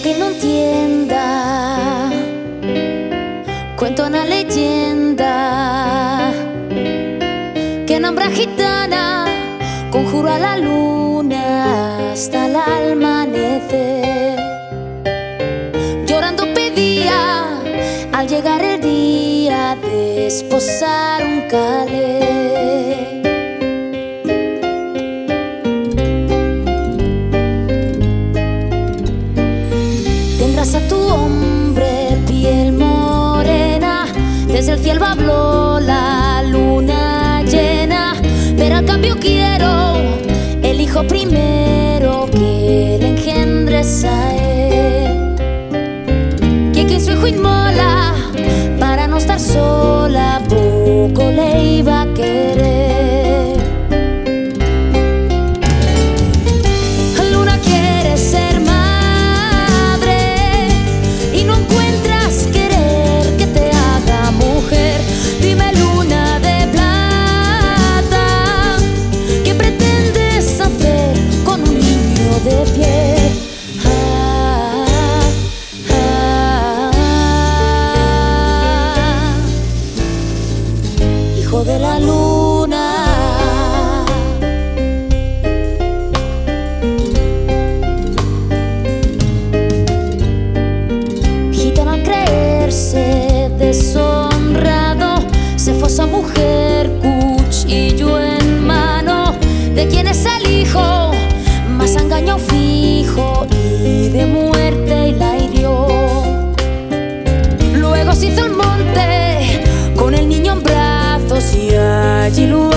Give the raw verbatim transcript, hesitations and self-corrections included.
que no entienda, cuento una leyenda que nombra gitana, conjuro a la luna hasta el amanecer. Llorando pedía al llegar el día de esposar un calé. Tendrás a tu hombre piel morena, desde el cielo habló la luna llena, pero al cambio quiero el hijo primero que le engendres a él, que quien su hijo inmola para no estar sola, poco le iba a querer. Luna quiere ser madre y no encuentras querer que te haga mujer. Dime, luna de plata, ¿qué pretendes hacer con un niño de pie? Ah, ah, ah. Hijo de la luna, gitano al creerse deshonrado, se fue a su mujer cuchillo en mano. ¿De quién es el hijo? Más engaño fijo y de muerte y la hirió. Luego se hizo el monte con el niño en brazos y allí lo